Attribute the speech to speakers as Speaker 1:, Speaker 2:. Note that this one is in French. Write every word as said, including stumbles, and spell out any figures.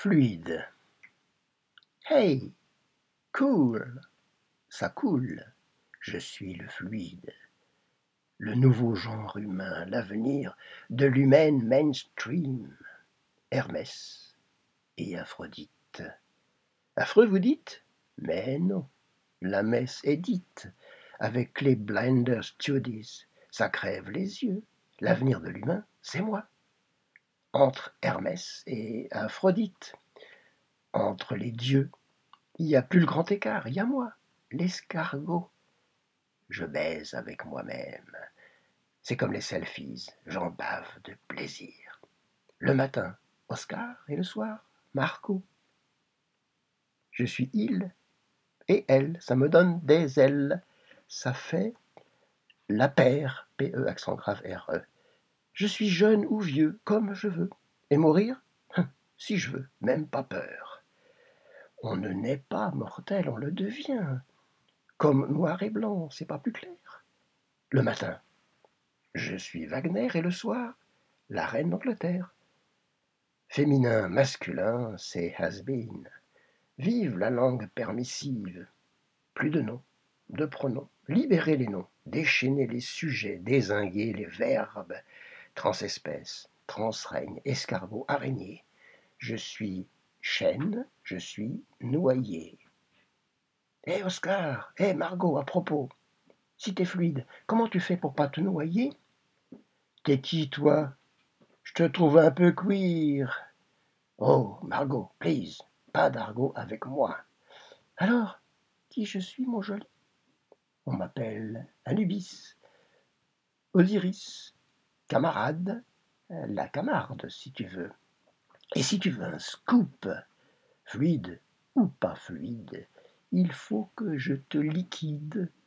Speaker 1: Fluide. Hey, cool, ça coule, je suis le fluide. Le nouveau genre humain, l'avenir de l'humaine mainstream. Hermès et Aphrodite. Affreux, vous dites? Mais non, la messe est dite. Avec les Blinder Studies, ça crève les yeux. L'avenir de l'humain, c'est moi. Entre Hermès et Aphrodite, entre les dieux, il n'y a plus le grand écart, il y a moi, l'escargot. Je baise avec moi-même. C'est comme les selfies, j'en bave de plaisir. Le matin, Oscar, et le soir, Marco. Je suis il et elle, ça me donne des ailes. Ça fait la paire, P E accent grave R E. Je suis jeune ou vieux, comme je veux. Et mourir? Si je veux, même pas peur. On ne naît pas mortel, on le devient. Comme noir et blanc, c'est pas plus clair. Le matin, je suis Wagner et le soir, la reine d'Angleterre. Féminin, masculin, c'est has-been. Vive la langue permissive. Plus de noms, de pronoms. Libérez les noms, déchaînez les sujets, dézinguez les verbes. Transespèce, transrègne, escargot, araignée. Je suis chêne, je suis noyer. Hé hey Oscar, hé hey Margot, à propos, si t'es fluide, comment tu fais pour pas te noyer? T'es qui, toi? Je te trouve un peu queer. Oh, Margot, please, pas d'argot avec moi. Alors, qui je suis, mon joli? On m'appelle Anubis, Osiris, camarade, la camarde, si tu veux. Et si tu veux un scoop, fluide ou pas fluide, il faut que je te liquide